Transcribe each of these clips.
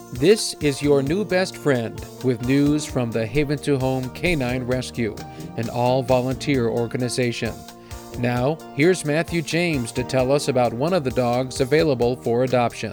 This is your new best friend with news from the Haven to Home Canine Rescue, an all-volunteer organization. Now, here's Matthew James to tell us about one of the dogs available for adoption.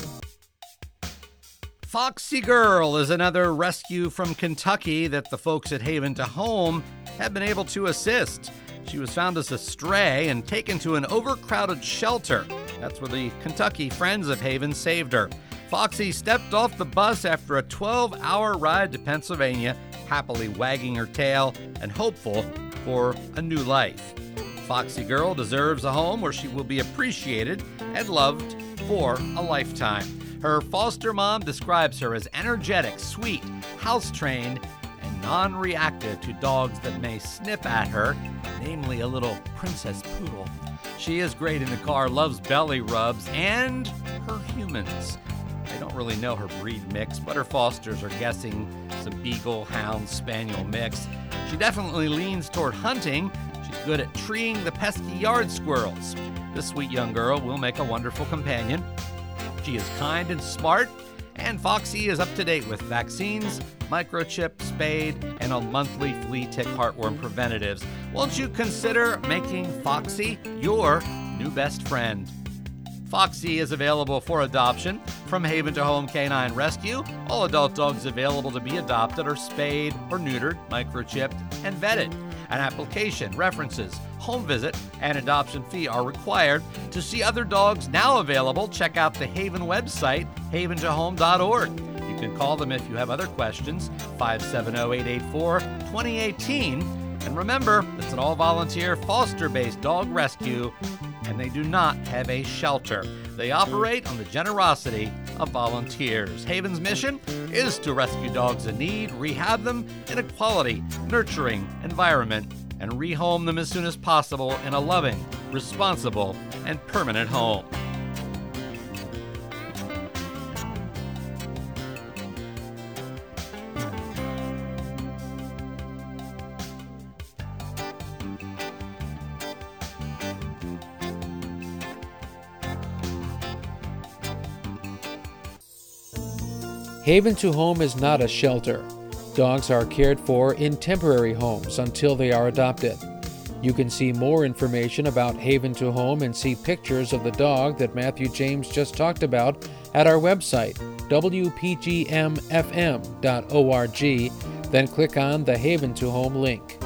Foxy Girl is another rescue from Kentucky that the folks at Haven to Home have been able to assist. She was found as a stray and taken to an overcrowded shelter. That's where the Kentucky Friends of Haven saved her. Foxy stepped off the bus after a 12-hour ride to Pennsylvania, happily wagging her tail and hopeful for a new life. Foxy Girl deserves a home where she will be appreciated and loved for a lifetime. Her foster mom describes her as energetic, sweet, house-trained, and non-reactive to dogs that may snip at her, namely a little princess poodle. She is great in the car, loves belly rubs, and her humans. I don't really know her breed mix, but her fosters are guessing some beagle, hound, spaniel mix. She definitely leans toward hunting. She's good at treeing the pesky yard squirrels. This sweet young girl will make a wonderful companion. She is kind and smart, and Foxy is up to date with vaccines, microchip, spayed, and on monthly flea tick heartworm preventatives. Won't you consider making Foxy your new best friend? Foxy is available for adoption from Haven to Home Canine Rescue. All adult dogs available to be adopted are spayed or neutered, microchipped, and vetted. An application, references, home visit, and adoption fee are required. To see other dogs now available, check out the Haven website, haventohome.org. You can call them if you have other questions, 570-884-2018. And remember, it's an all-volunteer, foster-based dog rescue, and they do not have a shelter. They operate on the generosity of volunteers. Haven's mission is to rescue dogs in need, rehab them in a quality, nurturing environment, and rehome them as soon as possible in a loving, responsible, and permanent home. Haven to Home is not a shelter. Dogs are cared for in temporary homes until they are adopted. You can see more information about Haven to Home and see pictures of the dog that Matthew James just talked about at our website, wpgmfm.org, then click on the Haven to Home link.